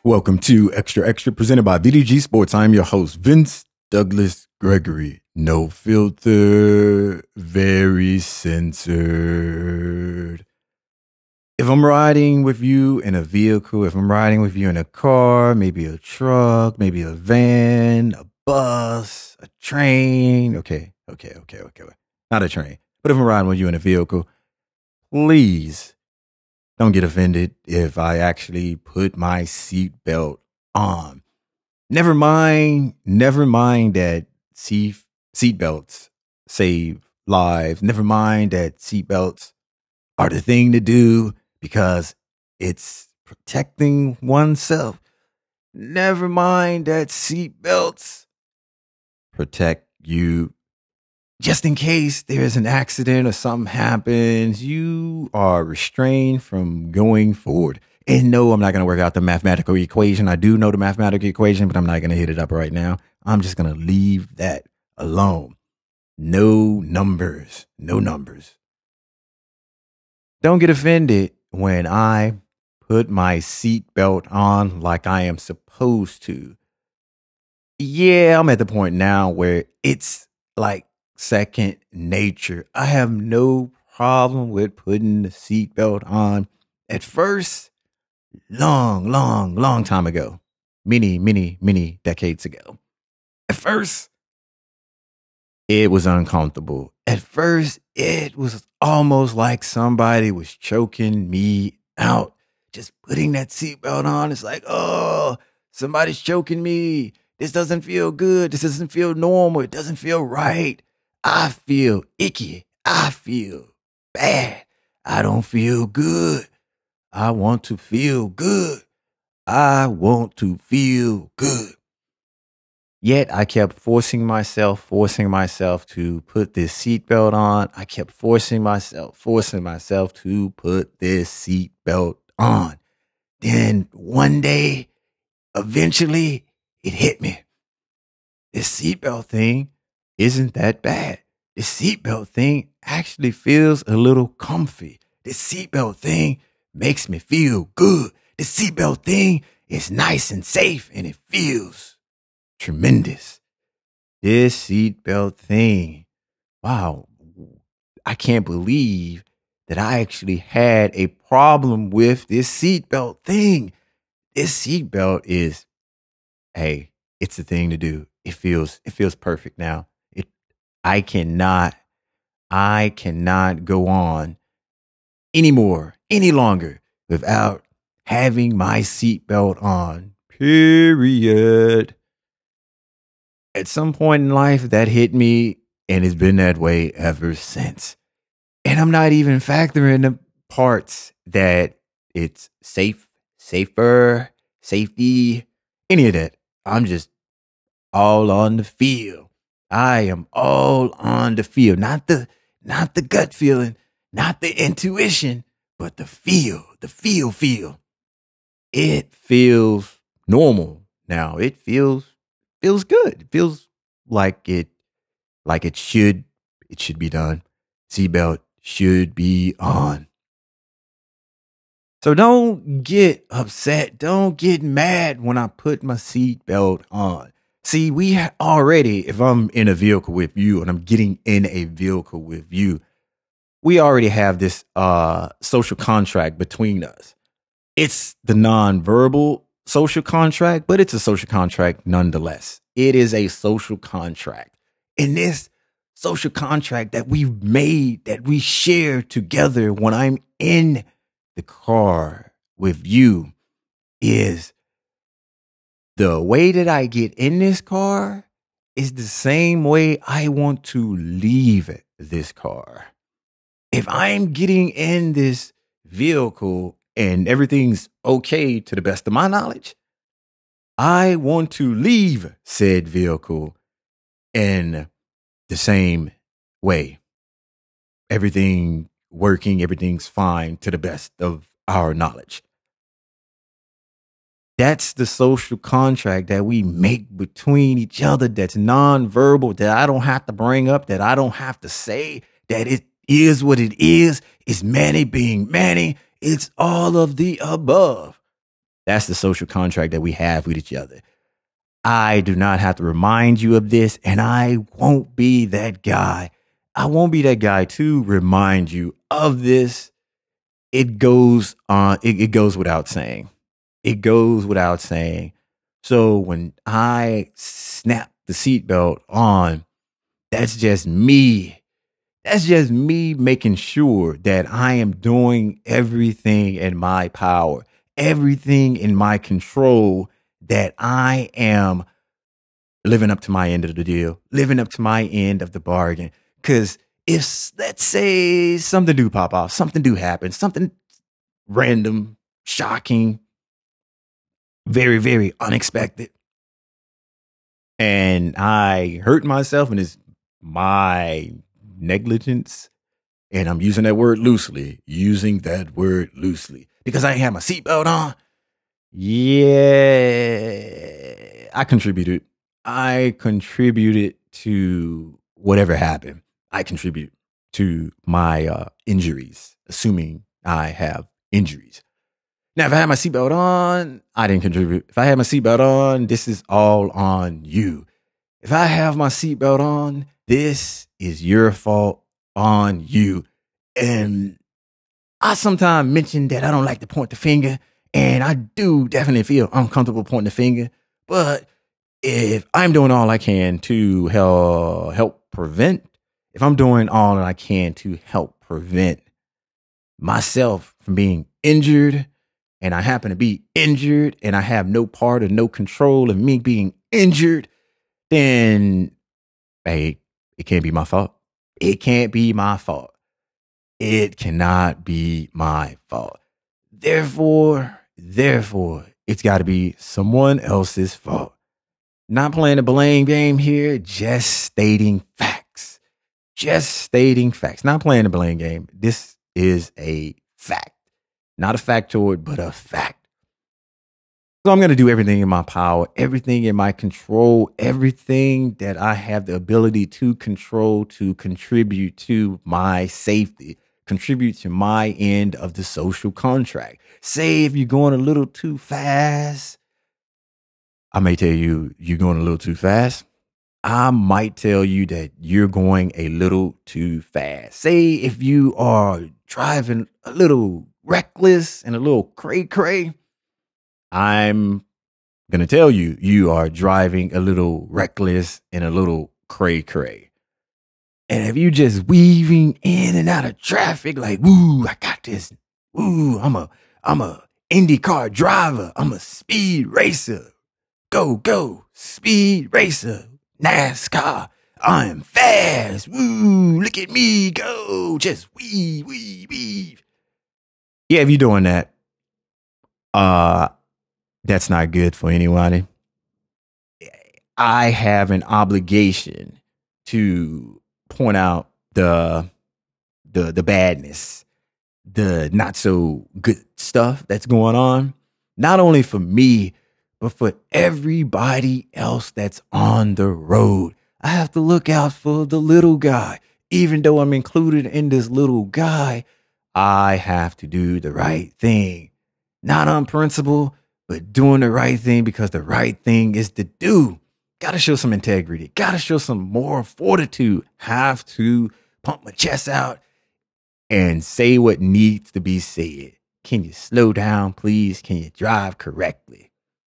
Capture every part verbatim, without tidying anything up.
Welcome to Extra Extra, presented by V D G Sports. I'm your host, Vince Douglas Gregory. No filter, very censored. If I'm riding with you in a vehicle, if I'm riding with you in a car, maybe a truck, maybe a van, a bus, a train. Okay, okay, okay, okay. Not a train. But if I'm riding with you in a vehicle, please don't get offended if I actually put my seatbelt on. Never mind, never mind that seat seatbelts save lives. Never mind that seatbelts are the thing to do because it's protecting oneself. Never mind that seatbelts protect you. Just in case there's an accident or something happens, you are restrained from going forward. And no, I'm not going to work out the mathematical equation. I do know the mathematical equation, but I'm not going to hit it up right now. I'm just going to leave that alone. No numbers, no numbers. Don't get offended when I put my seatbelt on like I am supposed to. Yeah, I'm at the point now where it's like second nature. I have no problem with putting the seatbelt on. At first, long, long, long time ago, many, many, many decades ago. At first, it was uncomfortable. At first, it was almost like somebody was choking me out. Just putting that seatbelt on, it's like, oh, somebody's choking me. This doesn't feel good. This doesn't feel normal. It doesn't feel right. I feel icky. I feel bad. I don't feel good. I want to feel good. I want to feel good. Yet I kept forcing myself, forcing myself to put this seatbelt on. I kept forcing myself, forcing myself to put this seatbelt on. Then one day, eventually, it hit me. This seatbelt thing isn't that bad. This seatbelt thing actually feels a little comfy. This seatbelt thing makes me feel good. This seatbelt thing is nice and safe and it feels tremendous. This seatbelt thing, wow, I can't believe that I actually had a problem with this seatbelt thing. This seatbelt is, hey, it's the thing to do. It feels, it feels perfect now. It, I cannot, I cannot go on anymore, any longer without having my seatbelt on. Period. At some point in life, that hit me, and it's been that way ever since. And I'm not even factoring the parts that it's safe, safer, safety, any of that. I'm just all on the feel. I am all on the feel, not the not the gut feeling, not the intuition, but the feel, the feel, feel. It feels normal now. It feels feels good. It feels like it like it should it should be done. Seatbelt should be on. So don't get upset. Don't get mad when I put my seatbelt on. See, we ha- already, if I'm in a vehicle with you and I'm getting in a vehicle with you, we already have this uh, social contract between us. It's the nonverbal social contract, but it's a social contract nonetheless. It is a social contract. And this social contract that we've made, that we share together when I'm in the car with you, is the way that I get in this car is the same way I want to leave this car. If I'm getting in this vehicle and everything's okay to the best of my knowledge, I want to leave said vehicle in the same way. Everything working, everything's fine to the best of our knowledge. That's the social contract that we make between each other that's nonverbal, that I don't have to bring up, that I don't have to say, that it is what it is. It's Manny being Manny. It's all of the above. That's the social contract that we have with each other. I do not have to remind you of this, and I won't be that guy. I won't be that guy to remind you of this. It goes on, it, it goes without saying. It goes without saying. So when I snap the seatbelt on, that's just me. That's just me making sure that I am doing everything in my power, everything in my control, that I am living up to my end of the deal, living up to my end of the bargain. Because if, let's say, something do pop off, something do happen, something random, shocking, very, very unexpected, and I hurt myself and it's my negligence, and I'm using that word loosely, using that word loosely, because I ain't have my seatbelt on. Yeah, I contributed. I contributed to whatever happened. I contribute to my uh, injuries, assuming I have injuries. Now, if I had my seatbelt on, I didn't contribute. If I had my seatbelt on, this is all on you. If I have my seatbelt on, this is your fault on you. And I sometimes mention that I don't like to point the finger, and I do definitely feel uncomfortable pointing the finger. But if I'm doing all I can to help, help prevent, if I'm doing all that I can to help prevent myself from being injured, and I happen to be injured, and I have no part or no control of me being injured, then, hey, it can't be my fault. It can't be my fault. It cannot be my fault. Therefore, therefore, it's got to be someone else's fault. Not playing a blame game here, just stating facts. Just stating facts. Not playing a blame game. This is a fact. Not a factoid, but a fact. So I'm going to do everything in my power, everything in my control, everything that I have the ability to control to contribute to my safety, contribute to my end of the social contract. Say if you're going a little too fast, I may tell you you're going a little too fast. I might tell you that you're going a little too fast. Say if you are driving a little reckless and a little cray cray, I'm going to tell you you are driving a little reckless and a little cray cray. And if you just weaving in and out of traffic like, woo, I got this. Woo, I'm a I'm a IndyCar driver. I'm a speed racer. Go, go, speed racer. NASCAR. I'm fast. Woo, look at me go. Just weave, weave, weave. Yeah, if you're doing that, uh, that's not good for anybody. I have an obligation to point out the the the badness, the not so good stuff that's going on, not only for me, but for everybody else that's on the road. I have to look out for the little guy. Even though I'm included in this little guy, I have to do the right thing. Not on principle, but doing the right thing because the right thing is to do. Got to show some integrity. Got to show some moral fortitude. Have to pump my chest out and say what needs to be said. Can you slow down, please? Can you drive correctly?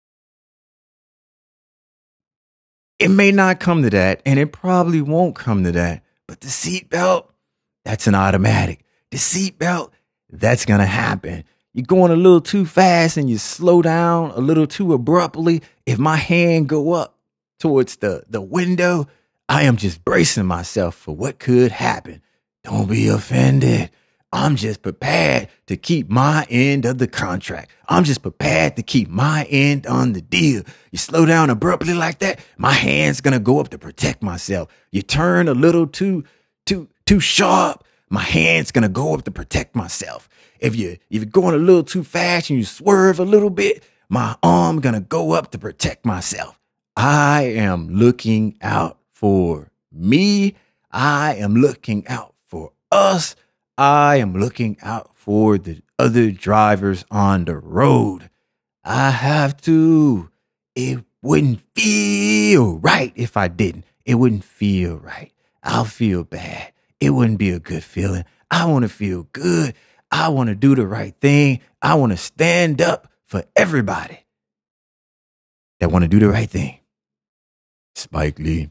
It may not come to that, and it probably won't come to that. But the seatbelt, that's an automatic. The seatbelt, that's going to happen. You're going a little too fast and you slow down a little too abruptly. If my hand go up towards the, the window, I am just bracing myself for what could happen. Don't be offended. I'm just prepared to keep my end of the contract. I'm just prepared to keep my end on the deal. You slow down abruptly like that, my hand's gonna go up to protect myself. You turn a little too, too, too sharp, my hand's gonna go up to protect myself. If you if you're going a little too fast and you swerve a little bit, my arm gonna go up to protect myself. I am looking out for me. I am looking out for us. I am looking out for the other drivers on the road. I have to. It wouldn't feel right if I didn't. It wouldn't feel right. I'll feel bad. It wouldn't be a good feeling. I want to feel good. I want to do the right thing. I want to stand up for everybody that want to do the right thing. Spike Lee.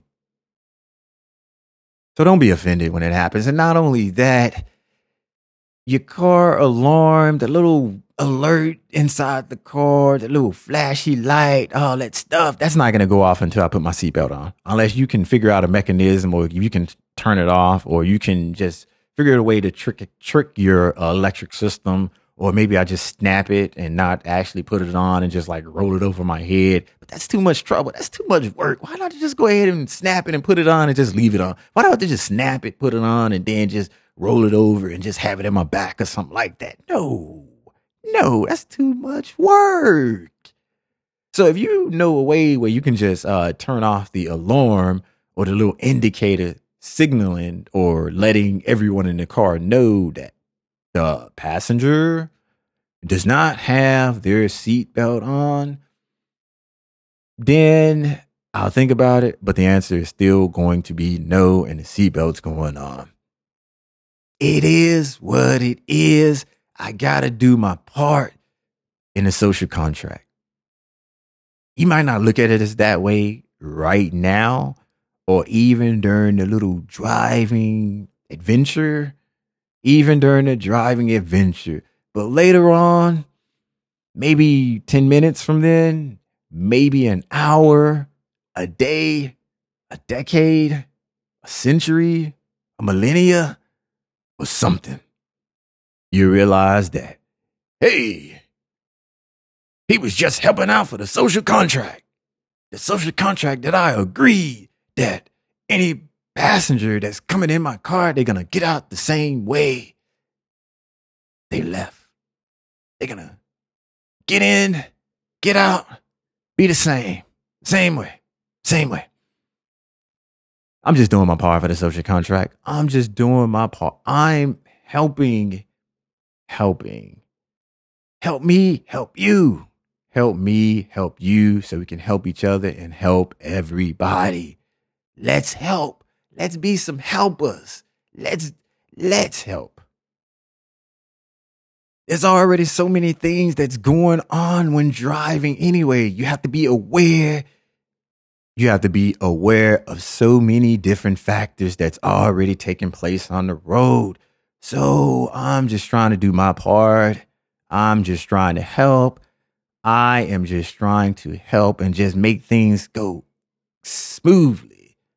So don't be offended when it happens. And not only that, your car alarm, the little alert inside the car, the little flashy light, all that stuff, that's not going to go off until I put my seatbelt on. Unless you can figure out a mechanism, or you can turn it off, or you can just figure out a way to trick trick your uh, electric system. Or maybe I just snap it and not actually put it on and just like roll it over my head. But that's too much trouble. That's too much work. Why not just go ahead and snap it and put it on and just leave it on? Why don't I just snap it, put it on, and then just roll it over and just have it in my back or something like that? No, no, that's too much work. So if you know a way where you can just uh, turn off the alarm or the little indicator signaling or letting everyone in the car know that the passenger does not have their seatbelt on, then I'll think about it. But the answer is still going to be no, and the seatbelt's going on. It is what it is. I got to do my part in the social contract. You might not look at it as that way right now, or even during the little driving adventure. Even during the driving adventure. But later on, maybe ten minutes from then, maybe an hour, a day, a decade, a century, a millennia, or something, you realize that, hey, he was just helping out for the social contract. The social contract that I agreed that any passenger that's coming in my car, they're going to get out the same way they left. They're going to get in, get out, be the same. Same way. Same way. I'm just doing my part for the social contract. I'm just doing my part. I'm helping, helping. Help me, help you. Help me, help you, so we can help each other and help everybody. Let's help. Let's be some helpers. Let's, let's help. There's already so many things that's going on when driving anyway. You have to be aware. You have to be aware of so many different factors that's already taking place on the road. So I'm just trying to do my part. I'm just trying to help. I am just trying to help and just make things go smoothly.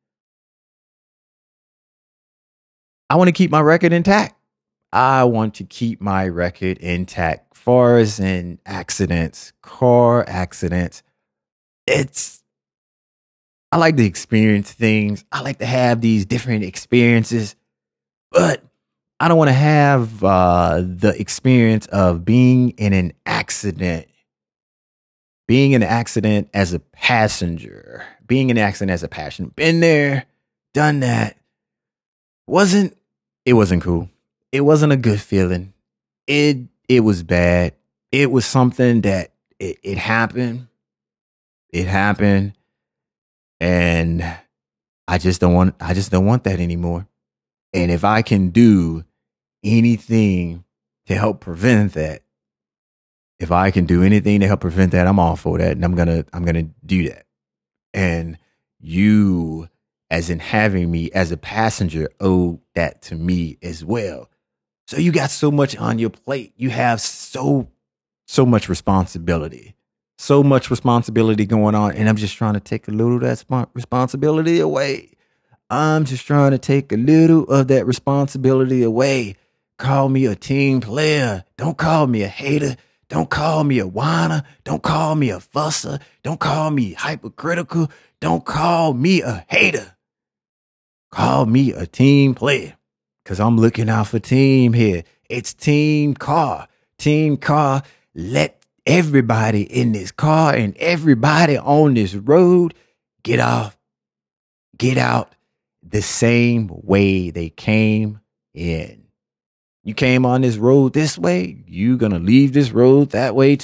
I want to keep my record intact. I want to keep my record intact. Far as in accidents, car accidents, it's, I like to experience things. I like to have these different experiences, but I don't want to have uh, the experience of being in an accident, being in an accident as a passenger, being in an accident as a passenger. Been there, done that. Wasn't, it wasn't cool. It wasn't a good feeling. It, it was bad. It was something that it, it happened. It happened. And I just don't want, I just don't want that anymore. And if I can do anything to help prevent that, if I can do anything to help prevent that, I'm all for that. And I'm going to, I'm going to do that. And you, as in having me as a passenger, owe that to me as well. So you got so much on your plate. You have so, so much responsibility, so much responsibility going on. And I'm just trying to take a little of that sp- responsibility away. I'm just trying to take a little of that responsibility away. Call me a team player. Don't call me a hater. Don't call me a whiner. Don't call me a fusser. Don't call me hypercritical. Don't call me a hater. Call me a team player. Because I'm looking out for team here. It's team car. Team car. Let everybody in this car and everybody on this road get off, get out the same way they came in. You came on this road this way, you're going to leave this road that way too.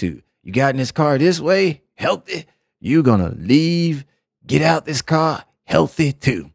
You got in this car this way, healthy. You're going to leave, get out this car healthy too.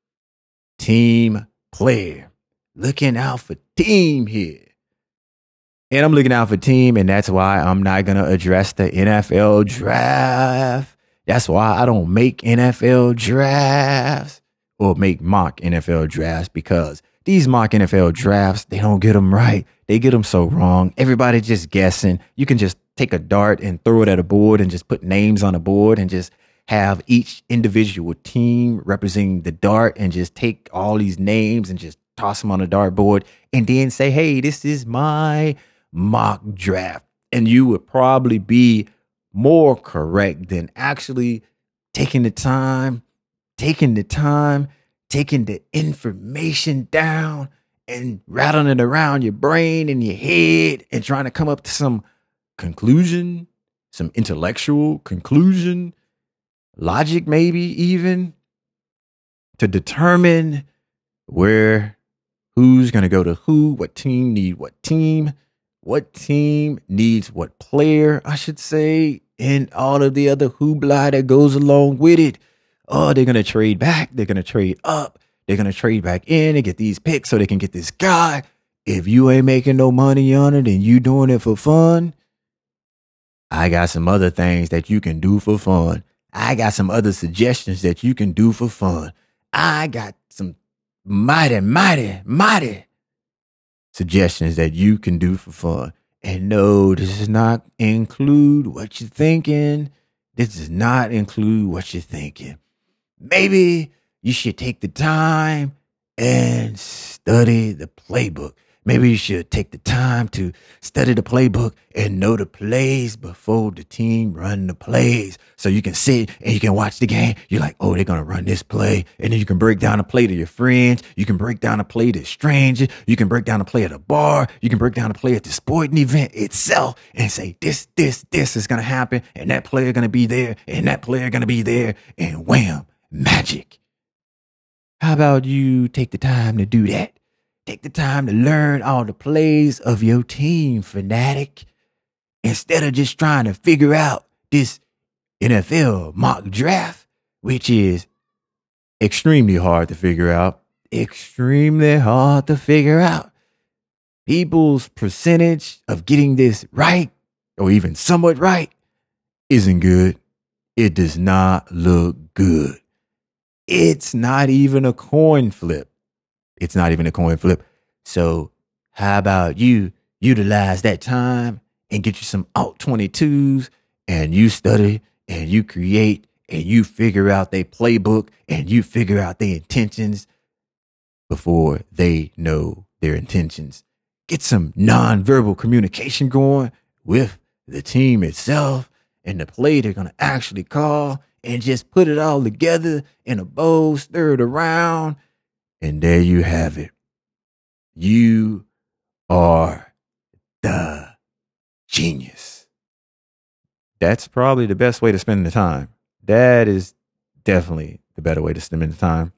Team player. Looking out for team here. And I'm looking out for team, and that's why I'm not going to address the N F L draft. That's why I don't make N F L drafts or make mock N F L drafts, because these mock N F L drafts, they don't get them right. They get them so wrong. Everybody just guessing. You can just take a dart and throw it at a board and just put names on a board and just have each individual team representing the dart and just take all these names and just toss them on a dartboard and then say, hey, this is my mock draft. And you would probably be more correct than actually taking the time, taking the time, taking the information down and rattling it around your brain and your head and trying to come up to some conclusion, some intellectual conclusion, logic maybe even, to determine where, who's going to go to who, what team need what team, what team needs what player, I should say, and all of the other hoopla that goes along with it. Oh, they're going to trade back. They're going to trade up. They're going to trade back in and get these picks so they can get this guy. If you ain't making no money on it and you doing it for fun, I got some other things that you can do for fun. I got some other suggestions that you can do for fun. I got some mighty, mighty, mighty suggestions that you can do for fun. And no, this does not include what you're thinking. This does not include what you're thinking. Maybe you should take the time and study the playbook. Maybe you should take the time to study the playbook and know the plays before the team run the plays. So you can sit and you can watch the game. You're like, oh, they're going to run this play. And then you can break down a play to your friends. You can break down a play to strangers. You can break down a play at a bar. You can break down a play at the sporting event itself and say, this, this, this is going to happen. And that player going to be there. And that player going to be there. And wham, magic. How about you take the time to do that? Take the time to learn all the plays of your team, fanatic, instead of just trying to figure out this N F L mock draft, which is extremely hard to figure out. Extremely hard to figure out. People's percentage of getting this right, or even somewhat right, isn't good. It does not look good. It's not even a coin flip. It's not even a coin flip. So how about you utilize that time and get you some alt twenty-twos and you study and you create and you figure out their playbook and you figure out their intentions before they know their intentions. Get some nonverbal communication going with the team itself and the play they're going to actually call, and just put it all together in a bowl, stir it around. And there you have it. You are the genius. That's probably the best way to spend the time. That is definitely the better way to spend the time.